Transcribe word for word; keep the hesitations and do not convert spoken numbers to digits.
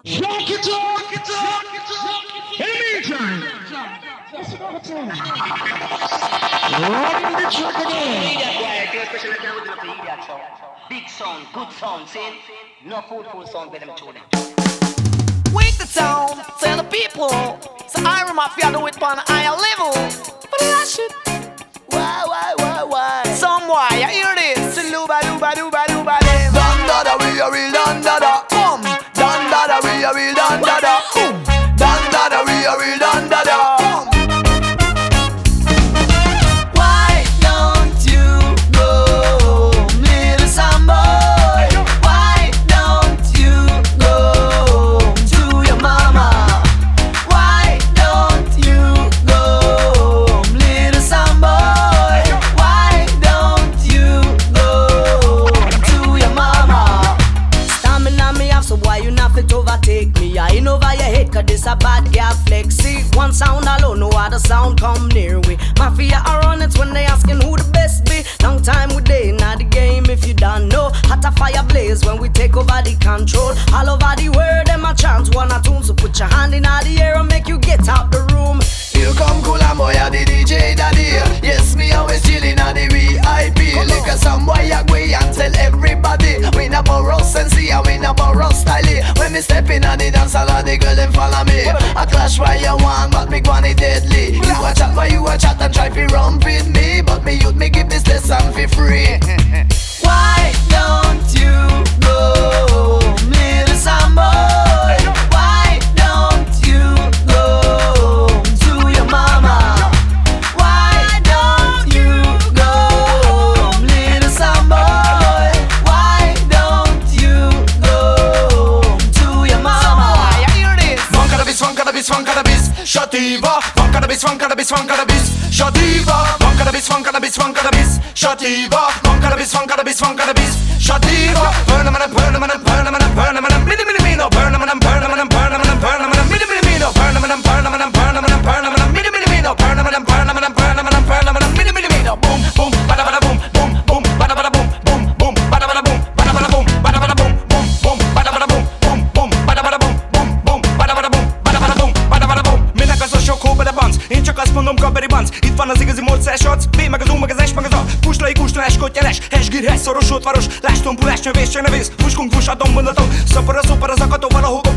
Rock it up, rock it up, rock it up. In the meantime, let's go to run the track again. Idiot quiet, you especially like that with the idiot show. Big sound, good sound, see? No food, full sound with them children. Wake the town, tell the people. So I Mafia do it on a higher level. But that shit. Why, why, why, why? Some why, I hear this. Luba, luba, luba, luba, dem. Dun da da, we a real dun da da. Um. Dun da da, we a real dun da da. Um. Dun da da, we a real dun da da. Um. Why don't you go, little Sambo? Why don't you go to your mama? Why don't you go, little Sambo? Why don't you go to your mama? Stamina me have, so why you not fit overtake me? I in over your head, cause this a bad girl flex. See, one sound alone, no other sound come near we. Mafia are on it when they asking who the best be. Long time we day in the game if you don't know. Hot a fire blaze when we take over the control. All over the world, them a chant one or two. So put your hand in the air and make you get out the room. Here come Kula Boy, the D J daddy. Yes, me always chillin' at the V I P. Look at some boy a go and tell everybody we na borrow sensi and we na borrow style. When me step in at the dance hall, all the girl them follow me. I clash why you want, but me gwan it deadly. You a chat why you a chat and try fi run with me, but me youth me give this lesson for free. Why don't you go, little Sambo? Why don't you go to your mama? Why don't you go, little Sambo? Why don't you go to your mama? I hear this. One cannabis, one cannabis, one cannabis, Shativa. One cannabis, one cannabis, one cannabis, Shativa. One cannabis, one cannabis, one cannabis, Shativa. One cannabis, one cannabis, one cannabis, Shativa. Burn them and burn them and burn them and burn them and mini mini mino. Burn them and burn them and burn them and burn them and mini mini mino. Burn them and burn them and burn them and burn them and mini mini mino. Burn them and burn them and burn them and burn them and mini mini mino. Boom boom, bada bada boom, boom boom, bada bada boom, boom boom, bada bada boom, bada bada boom, bada bada boom, boom boom, bada bada boom, boom boom, bada bada boom, boom boom, bada bada boom, bada bada boom, bada bada boom. Minek az a sok hóbeli banc, én csak azt mondom kaberi banc. Itt van az igazi módszersodsz, B meg az U meg az S meg az A. Puslai kustlás, kottyeles, hesgír, hegy, szoros, sótvaros. Láss tompulás, nyövés, csak ne vész, fuskunk, fuss, atom, mondatom. Szapor a szopor az akató, valahol